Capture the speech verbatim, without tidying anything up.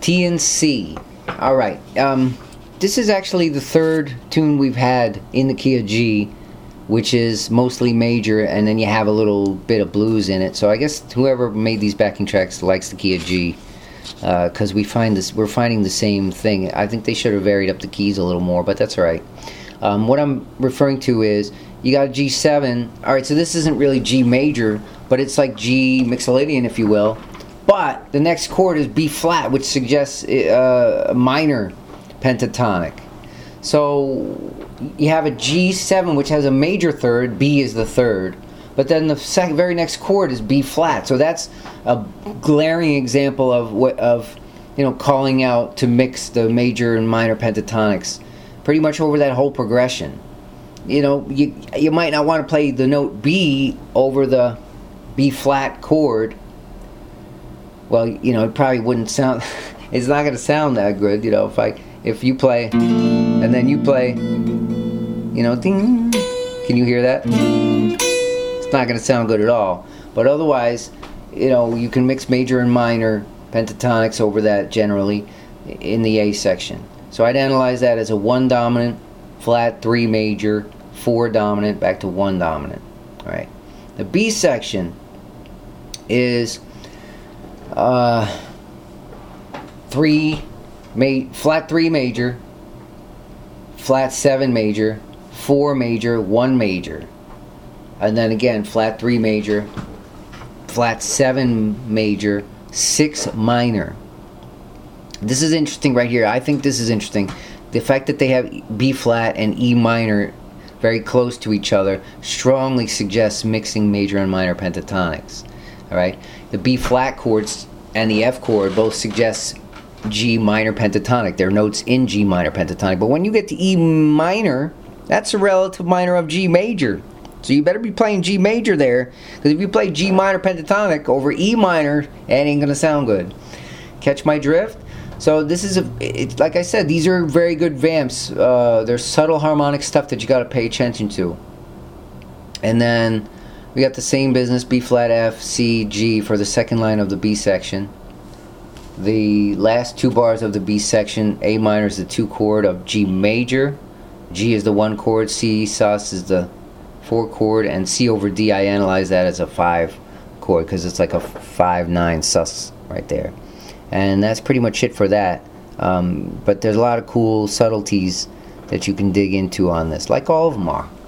T and C. All right. Um, this is actually the third tune we've had in the key of G, which is mostly major, and then you have a little bit of blues in it. So I guess whoever made these backing tracks likes the key of G, because uh, we find this we're finding the same thing. I think they should have varied up the keys a little more, but that's all right. Um, what I'm referring to is you got a G seven. All right, so this isn't really G major, but it's like G Mixolydian, if you will. But the next chord is B flat, which suggests uh, a minor pentatonic. So you have a G seven, which has a major third. B is the third. But then the second, very next chord is B flat. So that's a glaring example of what of you know calling out to mix the major and minor pentatonics, pretty much over that whole progression. You know, you you might not want to play the note B over the B flat chord. Well, you know, it probably wouldn't sound. It's not going to sound that good. You know, if I if you play and then you play, you know, ding. Can you hear that? It's not going to sound good at all. But otherwise, you know, you can mix major and minor pentatonics over that generally in the A section. So I'd analyze that as a one dominant, flat, three major, four dominant, back to one dominant. All right. The B section is uh, three, ma flat three major, flat seven major, four major, one major, and then again flat three major, flat seven major, six minor. This is interesting right here. I think this is interesting. The fact that they have B flat and E minor very close to each other strongly suggests mixing major and minor pentatonics. All right, the B flat chords and the F chord both suggest G minor pentatonic. They're notes in G minor pentatonic. But when you get to E minor, that's a relative minor of G major. So you better be playing G major there, because if you play G minor pentatonic over E minor, it ain't gonna sound good. Catch my drift? So this is a, it's like I said, these are very good vamps. Uh, there's subtle harmonic stuff that you got to pay attention to. And then we got the same business, B flat, F, C, G for the second line of the B section. The last two bars of the B section, A minor is the two chord of G major, G is the one chord, C sus is the four chord, and C over D, I analyze that as a five chord because it's like a five nine sus right there. And that's pretty much it for that. Um, but there's a lot of cool subtleties that you can dig into on this, like all of them are.